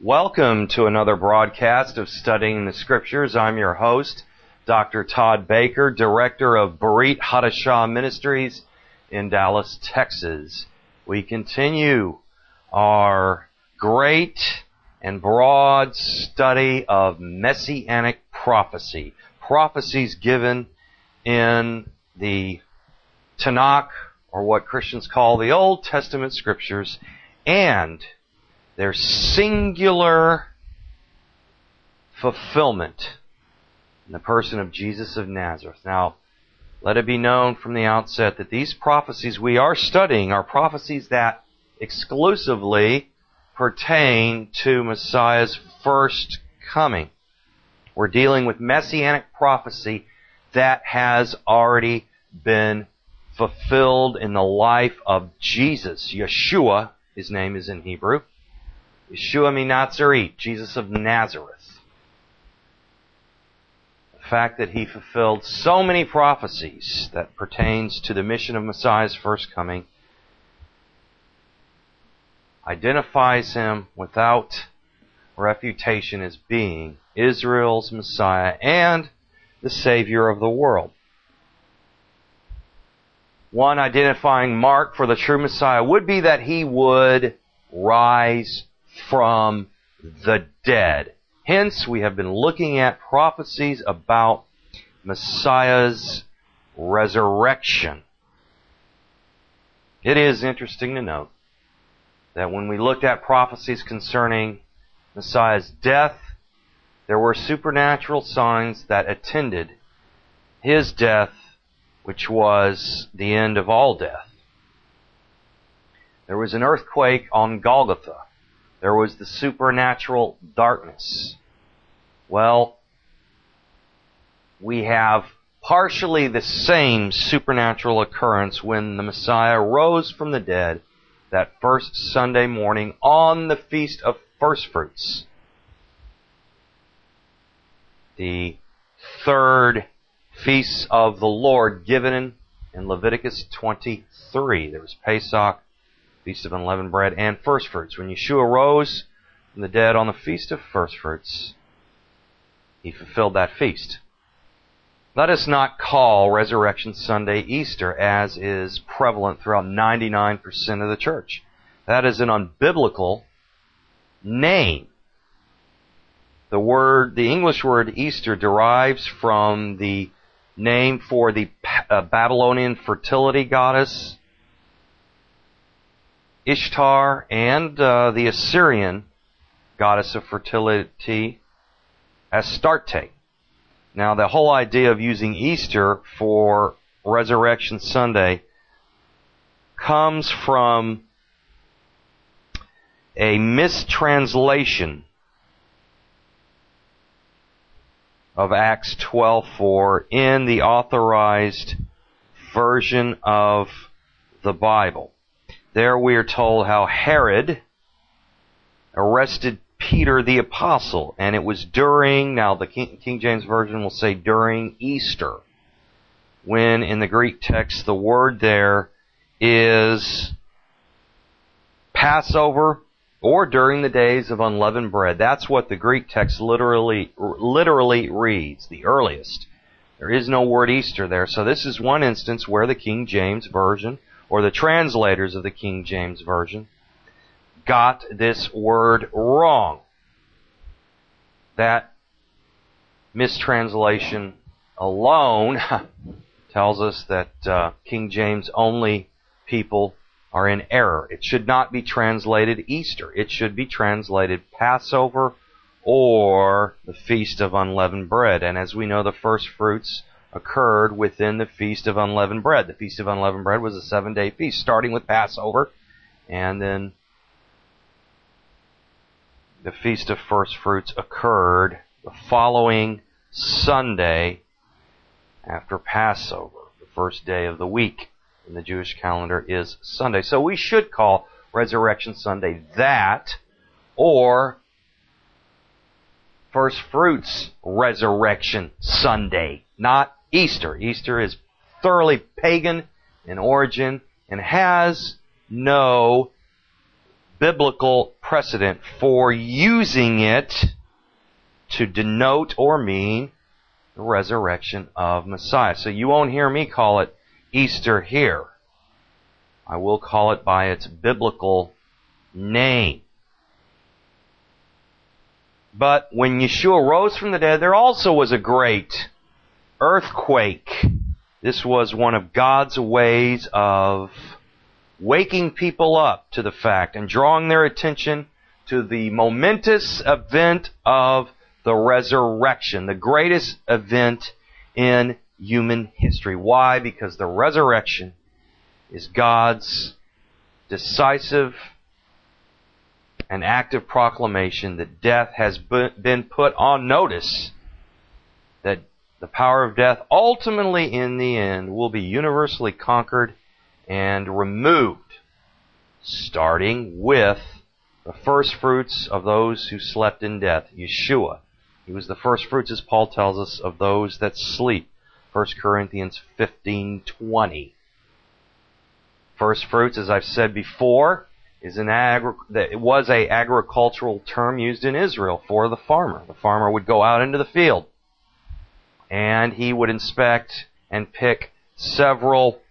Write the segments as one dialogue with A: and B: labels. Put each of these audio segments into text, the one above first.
A: Welcome to another broadcast of Studying the Scriptures. I'm your host, Dr. Todd Baker, Director of Berit Hadashah Ministries in Dallas, Texas. We continue our great and broad study of Messianic prophecy. Prophecies given in the Tanakh, or what Christians call the Old Testament Scriptures, and their singular fulfillment in the person of Jesus of Nazareth. Now, let it be known from the outset that these prophecies we are studying are prophecies that exclusively pertain to Messiah's first coming. We're dealing with Messianic prophecy that has already been fulfilled in the life of Jesus. Yeshua, his name is in Hebrew. Yeshua Minazaret, Jesus of Nazareth. The fact that he fulfilled so many prophecies that pertains to the mission of Messiah's first coming identifies him without refutation as being Israel's Messiah and the Savior of the world. One identifying mark for the true Messiah would be that he would rise from the dead. Hence, we have been looking at prophecies about Messiah's resurrection. It is interesting to note that when we looked at prophecies concerning Messiah's death, there were supernatural signs that attended his death, which was the end of all death. There was an earthquake on Golgotha. There was the supernatural darkness. Well, we have partially the same supernatural occurrence when the Messiah rose from the dead that first Sunday morning on the Feast of First Fruits. The third feast of the Lord given in Leviticus 23. There was Pesach, Feast of Unleavened Bread, and First Fruits. When Yeshua rose from the dead on the Feast of First Fruits, he fulfilled that feast. Let us not call Resurrection Sunday Easter, as is prevalent throughout 99% of the church. That is an unbiblical name. The English word Easter derives from the name for the Babylonian fertility goddess Ishtar, and the Assyrian goddess of fertility Astarte. Now, the whole idea of using Easter for Resurrection Sunday comes from a mistranslation of Acts 12:4 in the authorized version of the Bible. There we are told how Herod arrested Peter the Apostle, and it was during, now the King James Version will say during Easter, when in the Greek text the word there is Passover or during the days of unleavened bread. That's what the Greek text literally reads, the earliest. There is no word Easter there, so this is one instance where the King James Version, or the translators of the King James Version, got this word wrong. That mistranslation alone tells us that King James only people are in error. It should not be translated Easter. It should be translated Passover or the Feast of Unleavened Bread. And as we know, the first fruits occurred within the Feast of Unleavened Bread. The Feast of Unleavened Bread was a 7-day feast, starting with Passover, and then the Feast of First Fruits occurred the following Sunday after Passover. The first day of the week in the Jewish calendar is Sunday. So we should call Resurrection Sunday that, or First Fruits Resurrection Sunday, not Easter. Easter is thoroughly pagan in origin and has no biblical precedent for using it to denote or mean the resurrection of Messiah. So you won't hear me call it Easter here. I will call it by its biblical name. But when Yeshua rose from the dead, there also was a great earthquake. This was one of God's ways of waking people up to the fact and drawing their attention to the momentous event of the resurrection, the greatest event in human history. Why? Because the resurrection is God's decisive and active proclamation that death has been put on notice, that the power of death ultimately in the end will be universally conquered and removed, starting with the first fruits of those who slept in death, Yeshua. He was the first fruits, as Paul tells us, of those that sleep. 1 Corinthians 15:20. First fruits, as I've said before, is it was an agricultural term used in Israel for the farmer. The farmer would go out into the field, and he would inspect and pick several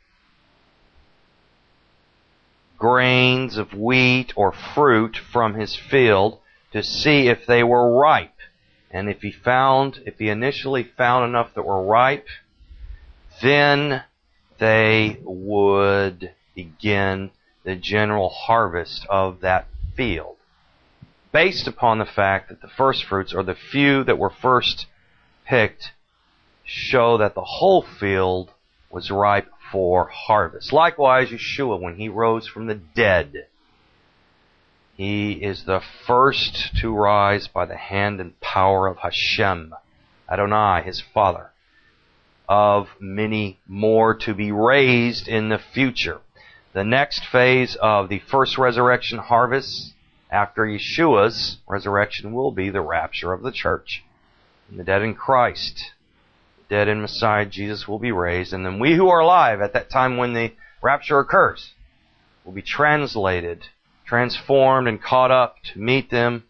A: grains of wheat or fruit from his field to see if they were ripe. And if he initially found enough that were ripe, then they would begin the general harvest of that field, based upon the fact that the first fruits, or the few that were first picked, show that the whole field was ripe for harvest. Likewise, Yeshua, when he rose from the dead, he is the first to rise by the hand and power of Hashem, Adonai, his Father, of many more to be raised in the future. The next phase of the first resurrection harvest after Yeshua's resurrection will be the rapture of the church. And the dead in Christ, the dead in Messiah Jesus will be raised, and then we who are alive at that time when the rapture occurs will be translated, transformed, and caught up to meet them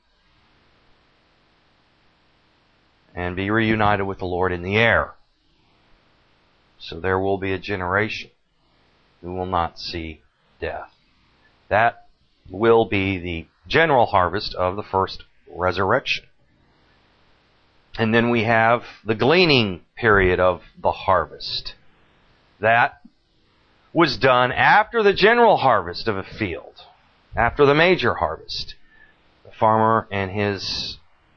A: and be reunited with the Lord in the air. So there will be a generation who will not see death. That will be the general harvest of the first resurrection. And then we have the gleaning period of the harvest. That was done after the general harvest of a field, after the major harvest. The farmer and his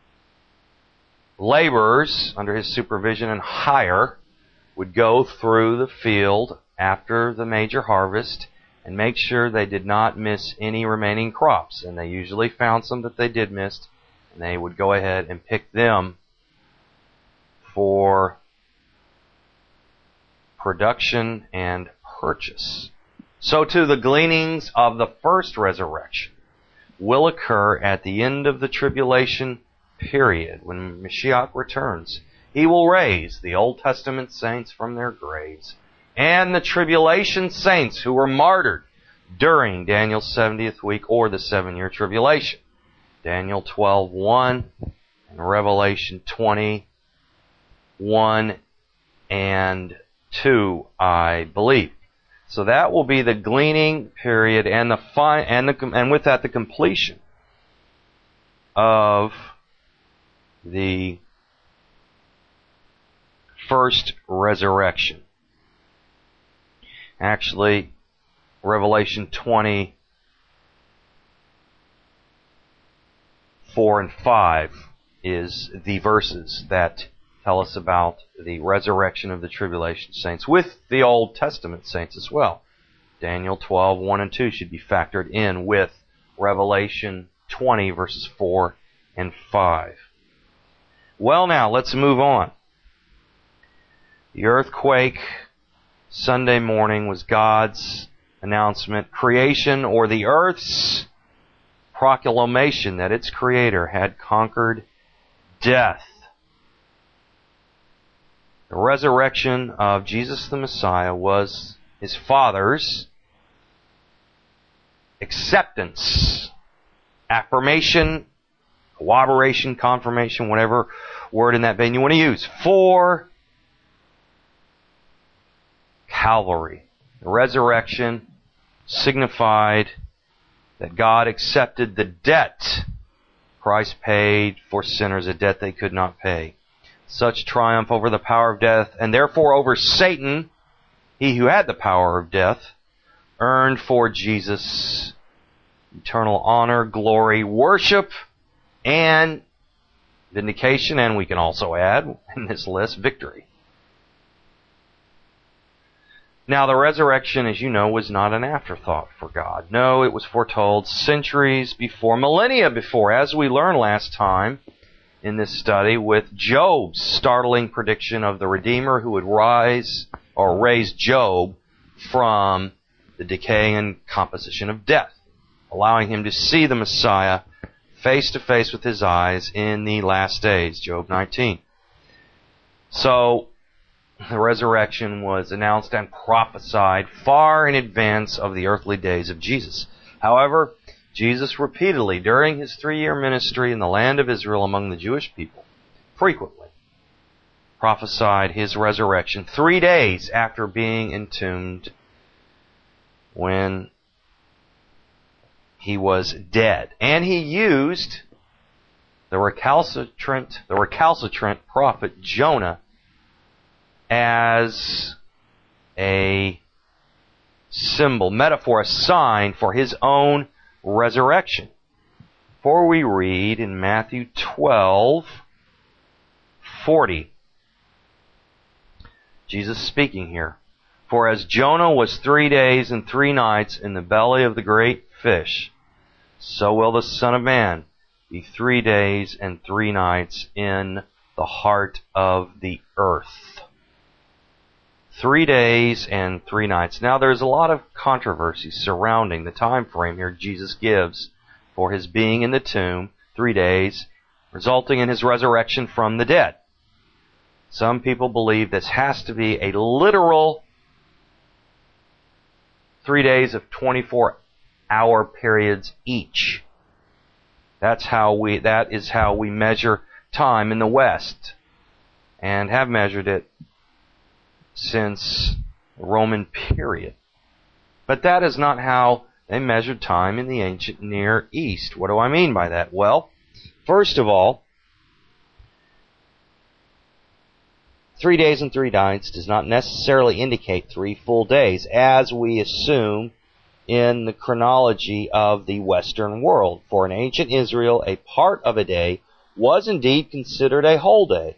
A: laborers, under his supervision and hire, would go through the field after the major harvest and make sure they did not miss any remaining crops. And they usually found some that they did miss, and they would go ahead and pick them for production and purchase. So too the gleanings of the first resurrection will occur at the end of the tribulation period, when Mashiach returns. He will raise the Old Testament saints from their graves and the tribulation saints who were martyred during Daniel's 70th week or the 7-year tribulation. Daniel 12:1 and Revelation 20:1 and 2, I believe. So that will be the gleaning period and with that the completion of the first resurrection. Actually, Revelation 20:4 and 5 is the verses that tell us about the resurrection of the tribulation saints, with the Old Testament saints as well. Daniel 12:1 and 2 should be factored in with Revelation 20 verses 4 and 5. Well, now, let's move on. The earthquake Sunday morning was God's announcement, creation, or the earth's proclamation that its creator had conquered death. The resurrection of Jesus the Messiah was his Father's acceptance affirmation, corroboration, confirmation, whatever word in that vein you want to use, for Calvary. The resurrection signified that God accepted the debt Christ paid for sinners, a debt they could not pay. Such triumph over the power of death, and therefore over Satan, he who had the power of death, earned for Jesus eternal honor, glory, worship, and vindication, and we can also add in this list, victory. Now, the resurrection, as you know, was not an afterthought for God. No, it was foretold centuries before, millennia before, as we learned last time in this study with Job's startling prediction of the Redeemer who would rise or raise Job from the decay and composition of death, allowing him to see the Messiah face to face with his eyes in the last days, Job 19. So, the resurrection was announced and prophesied far in advance of the earthly days of Jesus. However, Jesus repeatedly, during his 3-year ministry in the land of Israel among the Jewish people, frequently prophesied his resurrection 3 days after being entombed when he was dead. And he used the recalcitrant prophet Jonah as a symbol, metaphor, a sign for his own resurrection. For we read in Matthew 12:40, Jesus speaking here, "For as Jonah was 3 days and 3 nights in the belly of the great fish, so will the Son of Man be 3 days and 3 nights in the heart of the earth." 3 days and 3 nights. Now there's a lot of controversy surrounding the time frame here Jesus gives for his being in the tomb, 3 days, resulting in his resurrection from the dead. Some people believe this has to be a literal 3 days of 24-hour periods each. That is how we measure time in the West, and have measured it since the Roman period. But that is not how they measured time in the ancient Near East. What do I mean by that? Well, first of all, 3 days and 3 nights does not necessarily indicate 3 full days, as we assume in the chronology of the Western world. For in ancient Israel, a part of a day was indeed considered a whole day.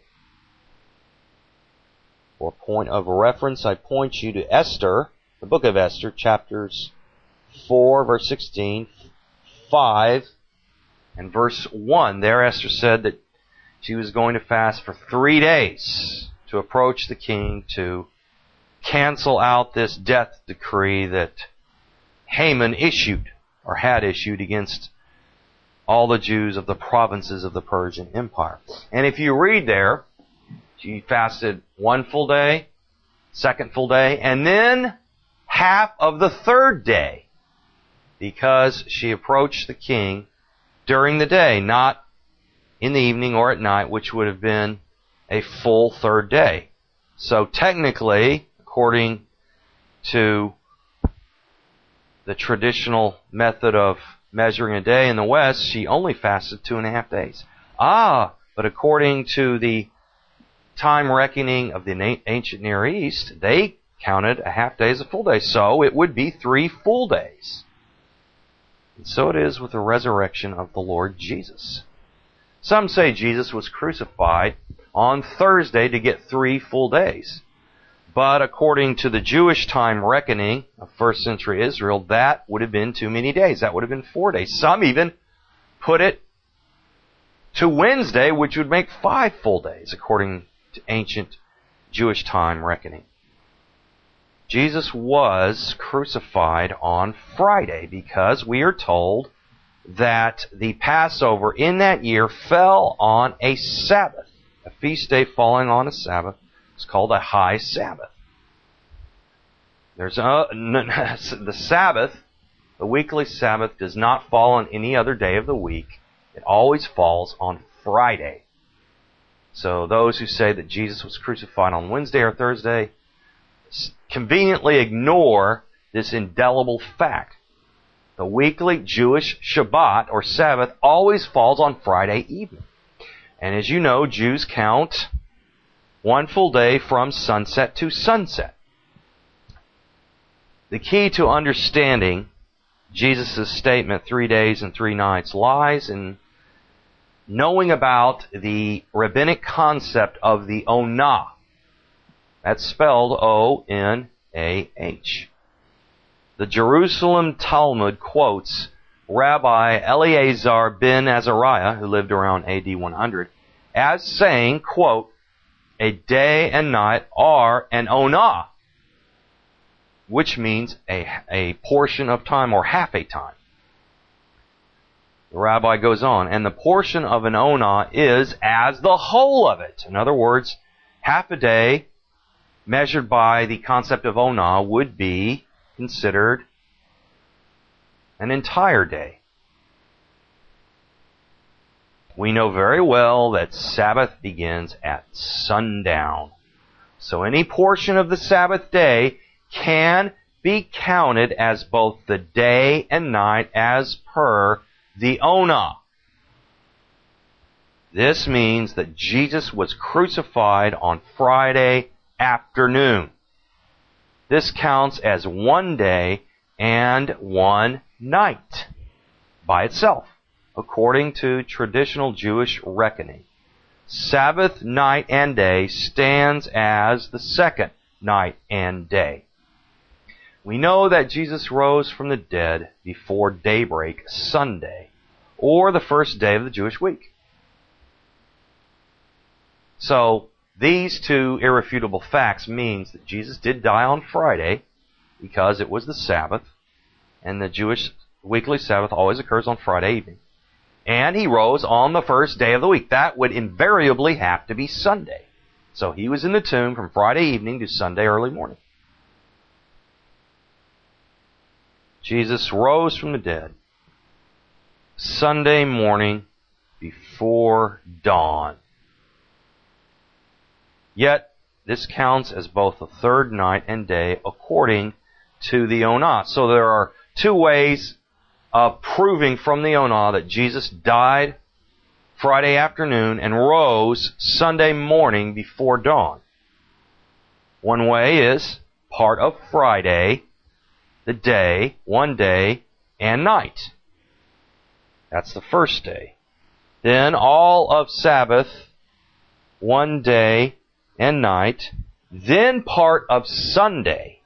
A: For point of reference, I point you to Esther, the book of Esther, chapters 4, verse 16, 5, and verse 1. There Esther said that she was going to fast for 3 days to approach the king to cancel out this death decree that Haman issued, or had issued, against all the Jews of the provinces of the Persian Empire. And if you read there, she fasted 1 full day, 2nd full day, and then half of the 3rd day, because she approached the king during the day, not in the evening or at night, which would have been a full 3rd day. So technically, according to the traditional method of measuring a day in the West, she only fasted 2.5 days. But according to the time reckoning of the ancient Near East, they counted a half day as a full day. So it would be 3 full days. And so it is with the resurrection of the Lord Jesus. Some say Jesus was crucified on Thursday to get 3 full days. But according to the Jewish time reckoning of 1st century Israel, that would have been too many days. That would have been 4 days. Some even put it to Wednesday, which would make 5 full days, according to ancient Jewish time reckoning. Jesus was crucified on Friday because we are told that the Passover in that year fell on a Sabbath. A feast day falling on a Sabbath is called a high Sabbath. The Sabbath The weekly Sabbath does not fall on any other day of the week. It always falls on Friday. So those who say that Jesus was crucified on Wednesday or Thursday conveniently ignore this indelible fact. The weekly Jewish Shabbat or Sabbath always falls on Friday evening. And as you know, Jews count one full day from sunset to sunset. The key to understanding Jesus' statement, 3 days and 3 nights, lies in knowing about the rabbinic concept of the Onah. That's spelled O-N-A-H. The Jerusalem Talmud quotes Rabbi Eleazar ben Azariah, who lived around AD 100, as saying, quote, "A day and night are an Onah," which means a portion of time or half a time. The rabbi goes on, and the portion of an Onah is as the whole of it. In other words, half a day measured by the concept of Onah would be considered an entire day. We know very well that Sabbath begins at sundown. So any portion of the Sabbath day can be counted as both the day and night as per the Onah. This means that Jesus was crucified on Friday afternoon. This counts as one day and one night by itself, according to traditional Jewish reckoning. Sabbath night and day stands as the second night and day. We know that Jesus rose from the dead before daybreak Sunday, or the first day of the Jewish week. So, these two irrefutable facts means that Jesus did die on Friday because it was the Sabbath, and the Jewish weekly Sabbath always occurs on Friday evening. And he rose on the first day of the week. That would invariably have to be Sunday. So he was in the tomb from Friday evening to Sunday early morning. Jesus rose from the dead Sunday morning before dawn. Yet, this counts as both the third night and day according to the Onah. So there are two ways of proving from the Onah that Jesus died Friday afternoon and rose Sunday morning before dawn. One way is part of Friday, the day, one day, and night. That's the first day. Then all of Sabbath, one day and night. Then part of Sunday,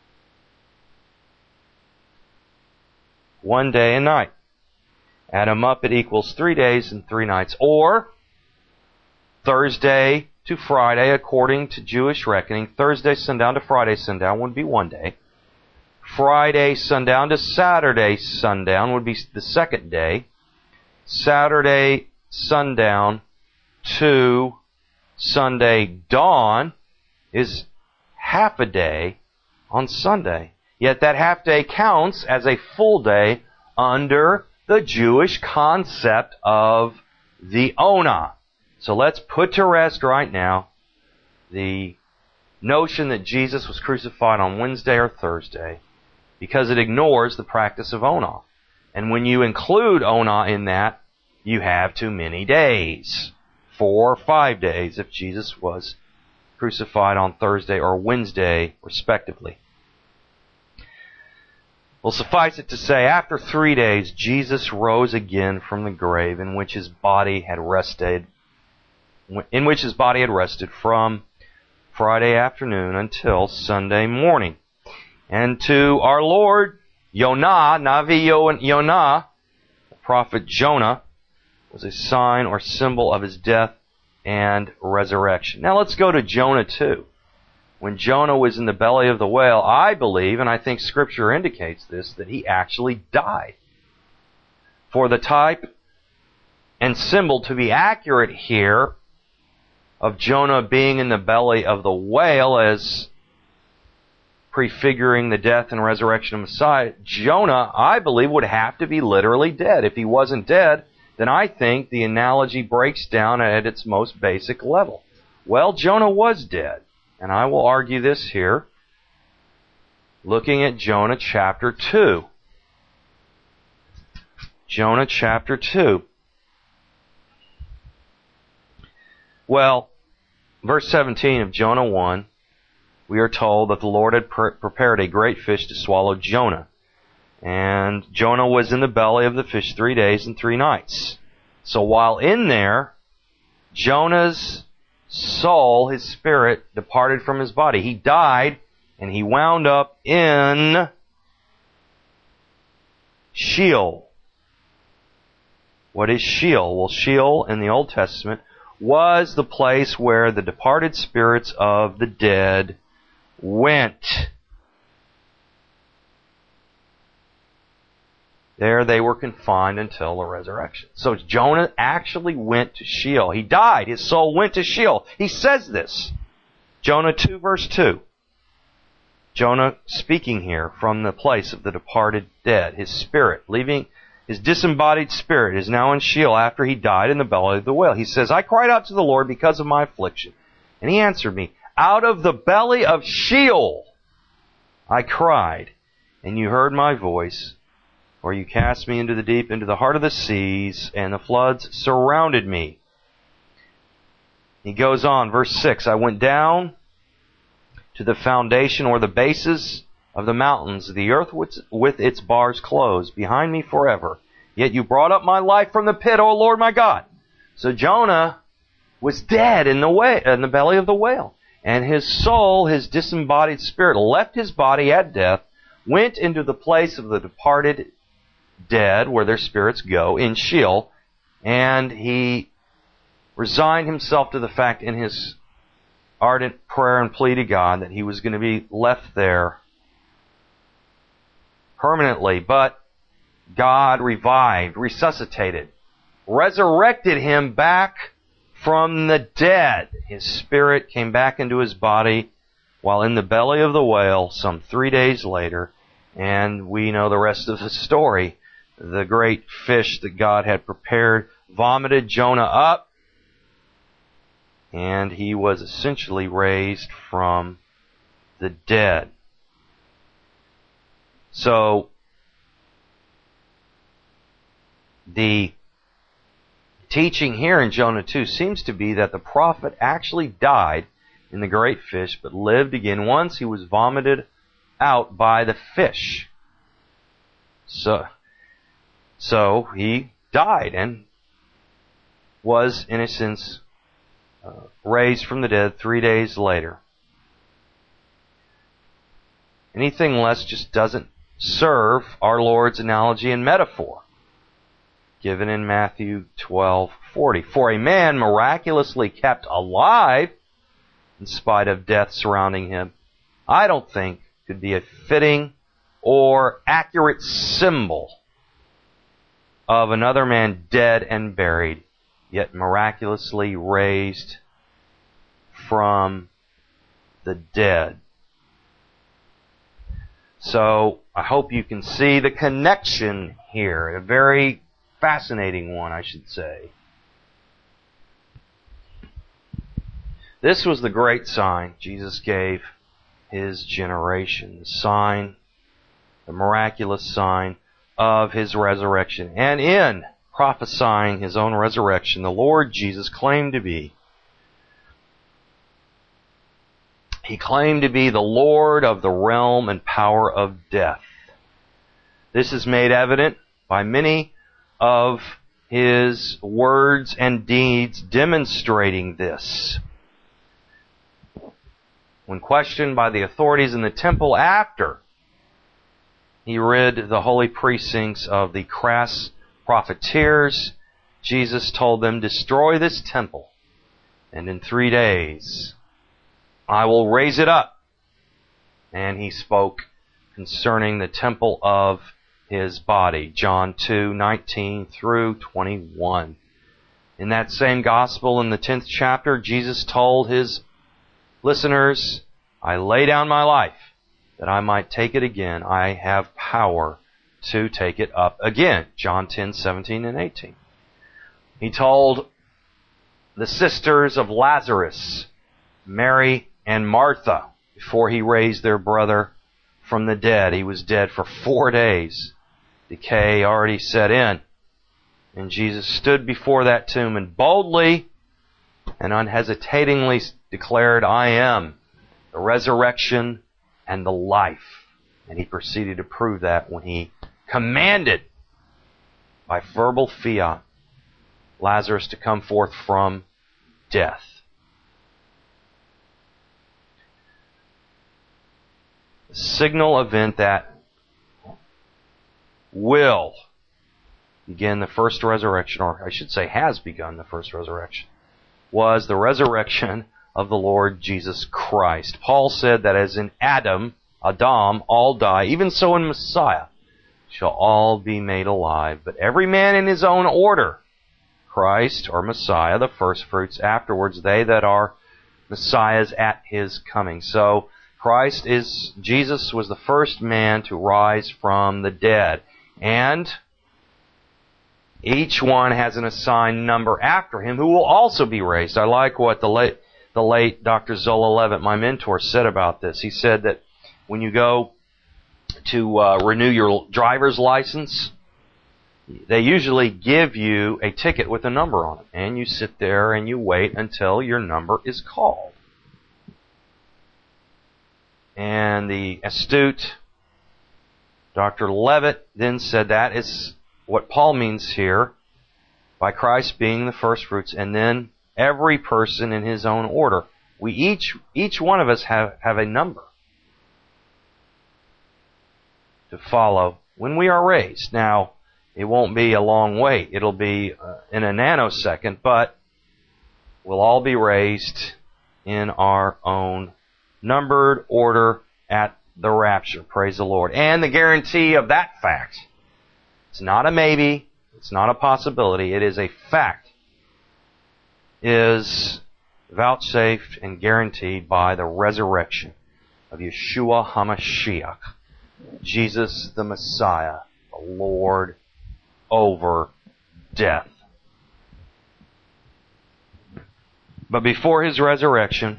A: one day and night. Add them up, it equals 3 days and 3 nights. Or Thursday to Friday, according to Jewish reckoning. Thursday sundown to Friday sundown would be 1 day. Friday sundown to Saturday sundown would be the second day. Saturday sundown to Sunday dawn is half a day on Sunday. Yet that half day counts as a full day under the Jewish concept of the Onah. So let's put to rest right now the notion that Jesus was crucified on Wednesday or Thursday, because it ignores the practice of Onah. And when you include Onah in that, you have too many days. 4 or 5 days if Jesus was crucified on Thursday or Wednesday, respectively. Well, suffice it to say, after 3 days, Jesus rose again from the grave in which his body had rested from Friday afternoon until Sunday morning. And to our Lord, Navi Yonah, the prophet Jonah, was a sign or symbol of his death and resurrection. Now let's go to Jonah 2. When Jonah was in the belly of the whale, I believe, and I think Scripture indicates this, that he actually died. For the type and symbol to be accurate here of Jonah being in the belly of the whale, as prefiguring the death and resurrection of Messiah, Jonah, I believe, would have to be literally dead. If he wasn't dead, then I think the analogy breaks down at its most basic level. Well, Jonah was dead, and I will argue this here, looking at Jonah chapter 2. Jonah chapter 2. Well, verse 17 of Jonah 1, we are told that the Lord had prepared a great fish to swallow Jonah. And Jonah was in the belly of the fish 3 days and 3 nights. So while in there, Jonah's soul, his spirit, departed from his body. He died, and he wound up in Sheol. What is Sheol? Well, Sheol in the Old Testament was the place where the departed spirits of the dead went. There they were confined until the resurrection. So Jonah actually went to Sheol. He died. His soul went to Sheol. He says this. Jonah 2 verse 2. Jonah speaking here from the place of the departed dead. His spirit, leaving his disembodied spirit, is now in Sheol after he died in the belly of the whale. He says, I cried out to the Lord because of my affliction. And he answered me, out of the belly of Sheol I cried, and you heard my voice. Or you cast me into the deep, into the heart of the seas, and the floods surrounded me. He goes on, verse 6, I went down to the foundation or the bases of the mountains, the earth with its bars closed, behind me forever. Yet you brought up my life from the pit, O Lord my God. So Jonah was dead in the belly of the whale. And his soul, his disembodied spirit, left his body at death, went into the place of the departed dead, where their spirits go, in Sheol, and he resigned himself to the fact in his ardent prayer and plea to God that he was going to be left there permanently. But God revived, resuscitated, resurrected him back from the dead. His spirit came back into his body while in the belly of the whale some 3 days later, and we know the rest of the story. The great fish that God had prepared vomited Jonah up, and he was essentially raised from the dead. So, the teaching here in Jonah 2 seems to be that the prophet actually died in the great fish, but lived again once he was vomited out by the fish. So he died and was, in a sense, raised from the dead 3 days later. Anything less just doesn't serve our Lord's analogy and metaphor given in Matthew 12:40. For a man miraculously kept alive in spite of death surrounding him, I don't think could be a fitting or accurate symbol of another man dead and buried, yet miraculously raised from the dead. So, I hope you can see the connection here. A very fascinating one, I should say. This was the great sign Jesus gave his generation. The sign, the miraculous sign of his resurrection. And in prophesying his own resurrection, the Lord Jesus claimed to be the Lord of the realm and power of death. This is made evident by many of his words and deeds demonstrating this. When questioned by the authorities in the temple after he rid the holy precincts of the crass profiteers, Jesus told them, destroy this temple, and in 3 days I will raise it up. And he spoke concerning the temple of his body. John 2:19 through 21. In that same gospel, in the 10th chapter, Jesus told his listeners, I lay down my life that I might take it again. I have power to take it up again. John 10:17 and 18. He told the sisters of Lazarus, Mary and Martha, before he raised their brother from the dead. He was dead for 4 days. Decay already set in. And Jesus stood before that tomb and boldly and unhesitatingly declared, I am the resurrection and the life. And he proceeded to prove that when he commanded by verbal fiat Lazarus to come forth from death. The signal event that will begin the first resurrection, or I should say has begun the first resurrection, was the resurrection of the Lord Jesus Christ. Paul said that as in Adam, all die, even so in Messiah shall all be made alive, but every man in his own order. Christ, or Messiah, the first fruits, afterwards they that are Messiahs at his coming. So Jesus was the first man to rise from the dead. And each one has an assigned number after him who will also be raised. I like what the late Dr. Zola Levitt, my mentor, said about this. He said that when you go to renew your driver's license, they usually give you a ticket with a number on it. And you sit there and you wait until your number is called. And the astute Dr. Levitt then said that is what Paul means here by Christ being the first fruits, and then every person in his own order. We each one of us have a number to follow when we are raised. Now, it won't be a long wait. It'll be in a nanosecond, but we'll all be raised in our own numbered order at the rapture. Praise the Lord. And the guarantee of that fact, it's not a maybe, it's not a possibility, it is a fact, is vouchsafed and guaranteed by the resurrection of Yeshua HaMashiach, Jesus the Messiah, the Lord over death. But before his resurrection,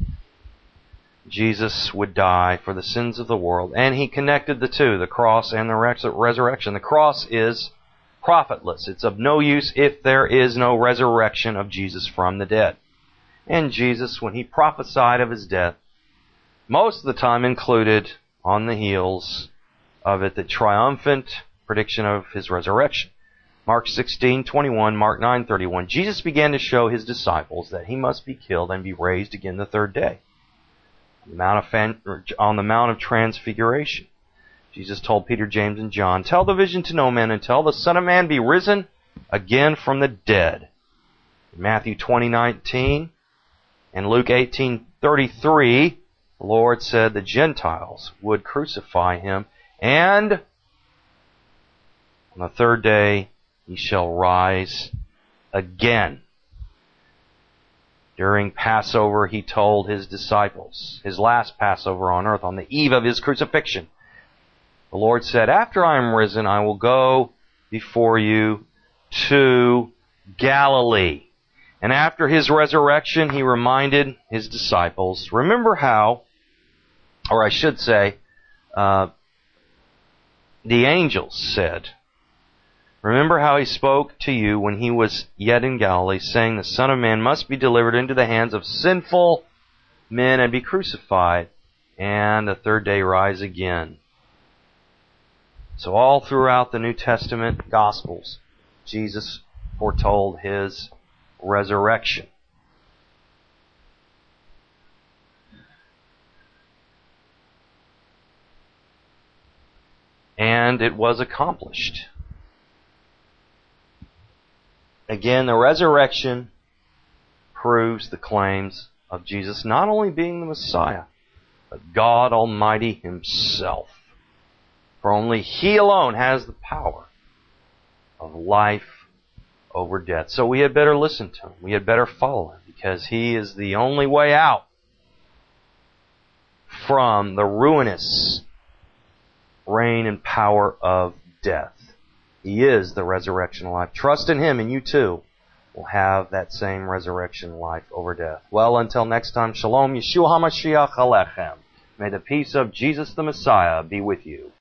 A: Jesus would die for the sins of the world, and he connected the two, the cross and the resurrection. The cross is profitless. It's of no use if there is no resurrection of Jesus from the dead. And Jesus, when he prophesied of his death, most of the time included on the heels of it the triumphant prediction of his resurrection. Mark 16:21, Mark 9:31. Jesus began to show his disciples that he must be killed and be raised again the third day. On the Mount of Transfiguration, Jesus told Peter, James, and John, tell the vision to no man until the Son of Man be risen again from the dead. In Matthew 20:19 and Luke 18:33, the Lord said the Gentiles would crucify him, and on the third day he shall rise again. During Passover, he told his disciples, his last Passover on earth, on the eve of his crucifixion, the Lord said, after I am risen, I will go before you to Galilee. And after his resurrection, he reminded his disciples, remember how, or I should say, the angels said, remember how he spoke to you when he was yet in Galilee, saying, the Son of Man must be delivered into the hands of sinful men and be crucified, and the third day rise again. So all throughout the New Testament Gospels, Jesus foretold his resurrection. And it was accomplished. Again, the resurrection proves the claims of Jesus not only being the Messiah, but God Almighty himself. For only he alone has the power of life over death. So we had better listen to him. We had better follow him, because he is the only way out from the ruinous reign and power of death. He is the resurrection life. Trust in Him and you too will have that same resurrection life over death. Well, until next time, Shalom, Yeshua HaMashiach Alechem. May the peace of Jesus the Messiah be with you.